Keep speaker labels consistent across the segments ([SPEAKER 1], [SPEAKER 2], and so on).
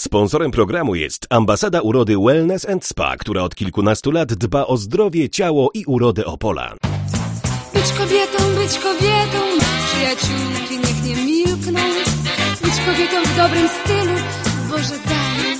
[SPEAKER 1] Sponsorem programu jest Ambasada Urody Wellness & Spa, która od kilkunastu lat dba o zdrowie, ciało i urodę Opola.
[SPEAKER 2] Być kobietą, przyjaciółki niech nie milkną. Być kobietą w dobrym stylu, Boże daj.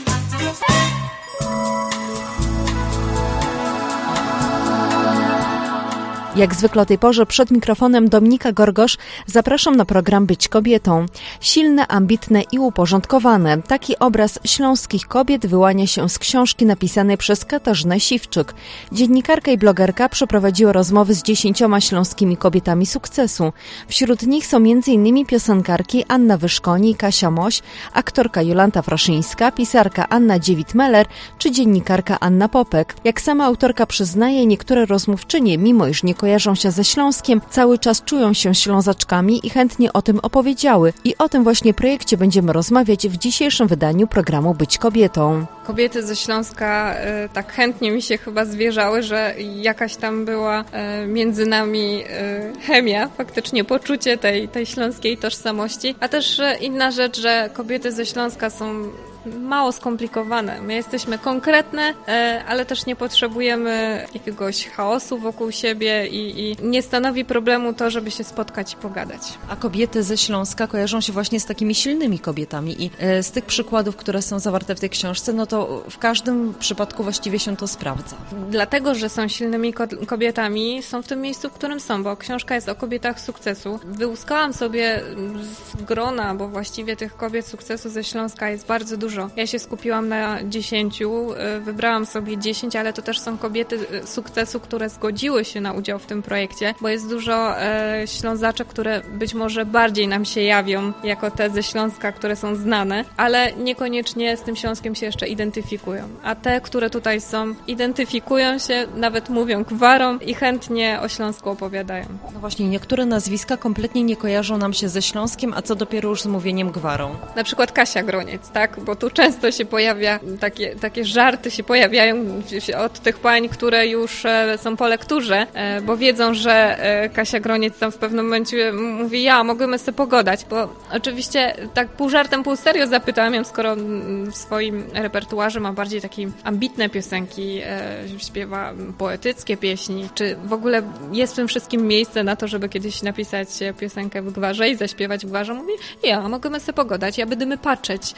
[SPEAKER 3] Jak zwykle o tej porze przed mikrofonem Dominika Gorgosz zapraszam na program Być kobietą. Silne, ambitne i uporządkowane. Taki obraz śląskich kobiet wyłania się z książki napisanej przez Katarzynę Siwczyk. Dziennikarka i blogerka przeprowadziła rozmowy z 10 śląskimi kobietami sukcesu. Wśród nich są m.in. piosenkarki Anna Wyszkoni i Kasia Moś, aktorka Jolanta Fraszyńska, pisarka Anna Dziewit-Meller czy dziennikarka Anna Popek. Jak sama autorka przyznaje, niektóre rozmówczynie, mimo iż nie kojarzą się ze Śląskiem, cały czas czują się Ślązaczkami i chętnie o tym opowiedziały. I o tym właśnie projekcie będziemy rozmawiać w dzisiejszym wydaniu programu Być kobietą.
[SPEAKER 4] Kobiety ze Śląska tak chętnie mi się chyba zwierzały, że jakaś tam była między nami chemia, faktycznie poczucie tej śląskiej tożsamości. A też inna rzecz, że kobiety ze Śląska są mało skomplikowane. My jesteśmy konkretne, ale też nie potrzebujemy jakiegoś chaosu wokół siebie i nie stanowi problemu to, żeby się spotkać i pogadać.
[SPEAKER 3] A kobiety ze Śląska kojarzą się właśnie z takimi silnymi kobietami i z tych przykładów, które są zawarte w tej książce, no to w każdym przypadku właściwie się to sprawdza.
[SPEAKER 4] Dlatego, że są silnymi kobietami, są w tym miejscu, w którym są, bo książka jest o kobietach sukcesu. Wyłuskałam sobie z grona, bo właściwie tych kobiet sukcesu ze Śląska jest bardzo dużo. Ja się skupiłam na 10, wybrałam sobie 10, ale to też są kobiety sukcesu, które zgodziły się na udział w tym projekcie, bo jest dużo Ślązaczek, które być może bardziej nam się jawią jako te ze Śląska, które są znane, ale niekoniecznie z tym Śląskiem się jeszcze identyfikują. A te, które tutaj są, identyfikują się, nawet mówią gwarą i chętnie o Śląsku opowiadają.
[SPEAKER 3] No właśnie, niektóre nazwiska kompletnie nie kojarzą nam się ze Śląskiem, a co dopiero już z mówieniem gwarą.
[SPEAKER 4] Na przykład Kasia Groniec, tak? Bo tu często się pojawia, takie żarty się pojawiają od tych pań, które już są po lekturze, bo wiedzą, że Kasia Groniec tam w pewnym momencie mówi, mogłyby sobie pogadać, bo oczywiście tak pół żartem, pół serio zapytałam ją, skoro w swoim repertuarze ma bardziej takie ambitne piosenki, śpiewa poetyckie pieśni, czy w ogóle jest w tym wszystkim miejsce na to, żeby kiedyś napisać piosenkę w gwarze i zaśpiewać w gwarze. Mówi, mogłyby sobie pogadać, będziemy patrzeć,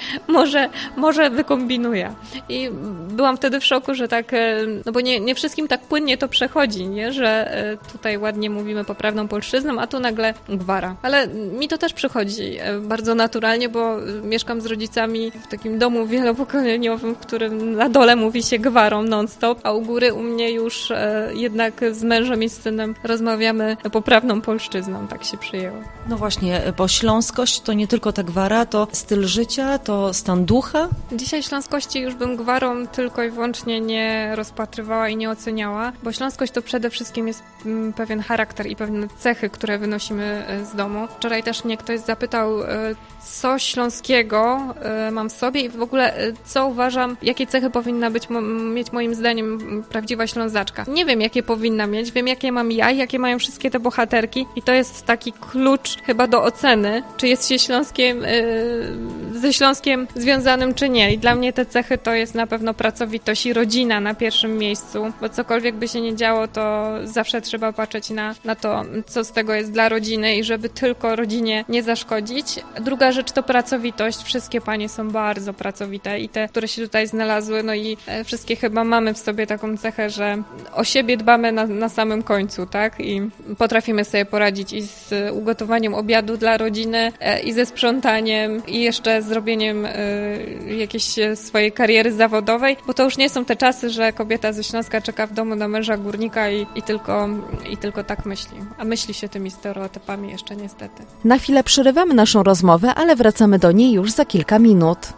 [SPEAKER 4] może wykombinuję. I byłam wtedy w szoku, że tak, no bo nie wszystkim tak płynnie to przechodzi, nie? Że tutaj ładnie mówimy poprawną polszczyzną, a tu nagle gwara. Ale mi to też przychodzi bardzo naturalnie, bo mieszkam z rodzicami w takim domu wielopokoleniowym, w którym na dole mówi się gwarą non-stop, a u góry u mnie już jednak z mężem i z synem rozmawiamy poprawną polszczyzną, tak się przyjęło.
[SPEAKER 3] No właśnie, bo śląskość to nie tylko ta gwara, to styl życia, to stan ducha.
[SPEAKER 4] Dzisiaj śląskości już bym gwarą tylko i wyłącznie nie rozpatrywała i nie oceniała, bo śląskość to przede wszystkim jest pewien charakter i pewne cechy, które wynosimy z domu. Wczoraj też mnie ktoś zapytał, co śląskiego mam w sobie i w ogóle co uważam, jakie cechy powinna mieć moim zdaniem prawdziwa Ślązaczka. Nie wiem, jakie powinna mieć, wiem, jakie mam ja i jakie mają wszystkie te bohaterki i to jest taki klucz chyba do oceny, czy jest się ze Śląskiem związanym, czy nie. I dla mnie te cechy to jest na pewno pracowitość i rodzina na pierwszym miejscu, bo cokolwiek by się nie działo, to zawsze trzeba patrzeć na to, co z tego jest dla rodziny i żeby tylko rodzinie nie zaszkodzić. Druga rzecz to pracowitość. Wszystkie panie są bardzo pracowite i te, które się tutaj znalazły, no i wszystkie chyba mamy w sobie taką cechę, że o siebie dbamy na samym końcu, tak? I potrafimy sobie poradzić i z ugotowaniem obiadu dla rodziny, i ze sprzątaniem, i jeszcze zrobieniem jakiejś swojej kariery zawodowej, bo to już nie są te czasy, że kobieta ze Śląska czeka w domu na męża górnika i tylko tak myśli. A myśli się tymi stereotypami jeszcze niestety.
[SPEAKER 3] Na chwilę przerywamy naszą rozmowę, ale wracamy do niej już za kilka minut.